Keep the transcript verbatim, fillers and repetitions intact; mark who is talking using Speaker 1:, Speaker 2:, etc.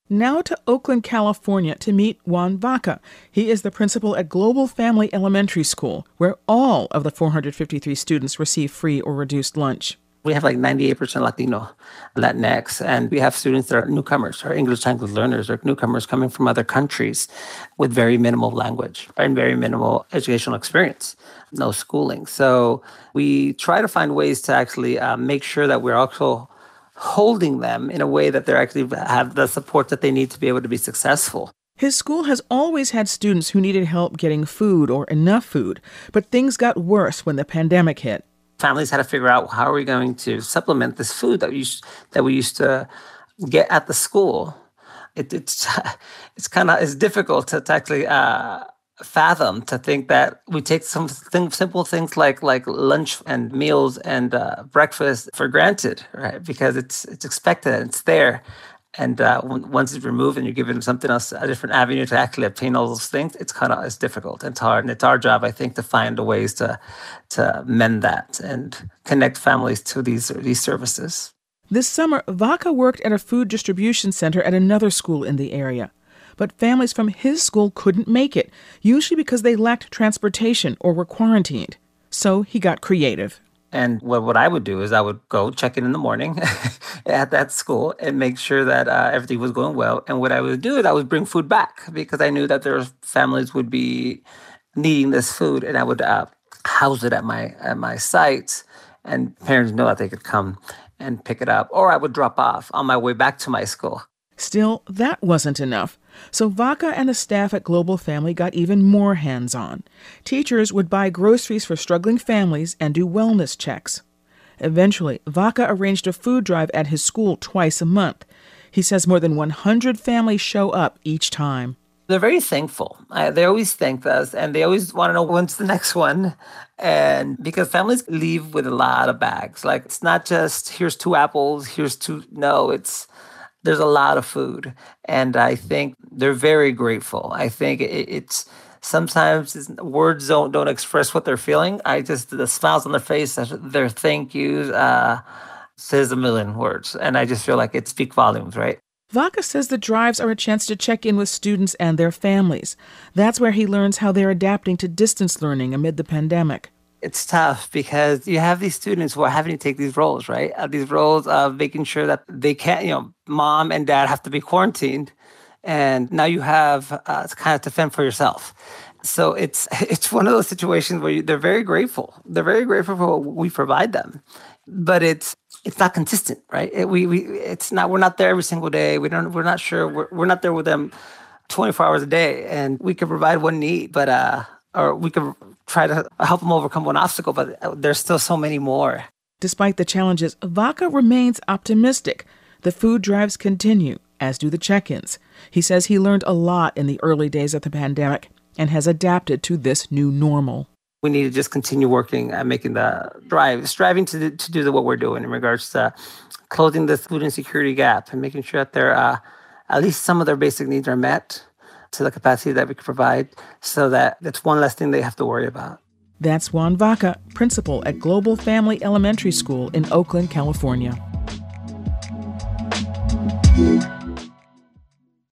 Speaker 1: Now to Oakland, California to meet Juan Vaca. He is the principal at Global Family Elementary School, where all of the four hundred fifty-three students receive free or reduced lunch.
Speaker 2: We have like ninety-eight percent Latino, Latinx, and we have students that are newcomers or English language learners or newcomers coming from other countries with very minimal language and very minimal educational experience, no schooling. So we try to find ways to actually uh, make sure that we're also holding them in a way that they actually have the support that they need to be able to be successful.
Speaker 1: His school has always had students who needed help getting food or enough food, but things got worse when the pandemic hit.
Speaker 2: Families had to figure out how are we going to supplement this food that we used, that we used to get at the school. It, it's it's kind of it's difficult to, to actually uh, fathom to think that we take some thing, simple things like like lunch and meals and uh, breakfast for granted, right? Because it's it's expected and it's there. And uh, once it's removed and you're given something else, a different avenue to actually obtain all those things, it's kind of it's difficult and it's hard. And it's our job, I think, to find the ways to to mend that and connect families to these these services.
Speaker 1: This summer, Vaca worked at a food distribution center at another school in the area. But families from his school couldn't make it, usually because they lacked transportation or were quarantined. So he got creative.
Speaker 2: And what, what I would do is I would go check in in the morning at that school and make sure that uh, everything was going well. And what I would do is I would bring food back because I knew that their families would be needing this food. And I would uh, house it at my at my site. And parents know that they could come and pick it up. Or I would drop off on my way back to my school.
Speaker 1: Still, that wasn't enough. So Vaca and the staff at Global Family got even more hands-on. Teachers would buy groceries for struggling families and do wellness checks. Eventually, Vaca arranged a food drive at his school twice a month. He says more than one hundred families show up each time.
Speaker 2: They're very thankful. I, they always thank us, and they always want to know when's the next one. And because families leave with a lot of bags. Like, it's not just, here's two apples, here's two. No, it's... There's a lot of food, and I think they're very grateful. I think it, it's sometimes it's, words don't don't express what they're feeling. I just the smiles on their face, their thank yous, uh, says a million words, and I just feel like it speaks volumes, right?
Speaker 1: Vaca says the drives are a chance to check in with students and their families. That's where he learns how they're adapting to distance learning amid the pandemic.
Speaker 2: It's tough because you have these students who are having to take these roles, right? Uh, these roles of making sure that they can't, you know, mom and dad have to be quarantined. And now you have uh, kind of to fend for yourself. So it's it's one of those situations where you, they're very grateful. They're very grateful for what we provide them. But it's it's not consistent, right? It, we we it's not we're not there every single day. We don't we're not sure we're we're not there with them twenty-four hours a day. And we can provide one need, but uh or we could try to help them overcome one obstacle, but there's still so many more.
Speaker 1: Despite the challenges, Vaca remains optimistic. The food drives continue, as do the check-ins. He says he learned a lot in the early days of the pandemic and has adapted to this new normal.
Speaker 2: We need to just continue working at making the drive, striving to do, to do what we're doing in regards to closing the food insecurity gap and making sure that they're, uh, at least some of their basic needs are met to the capacity that we can provide so that it's one less thing they have to worry about.
Speaker 1: That's Juan Vaca, principal at Global Family Elementary School in Oakland, California.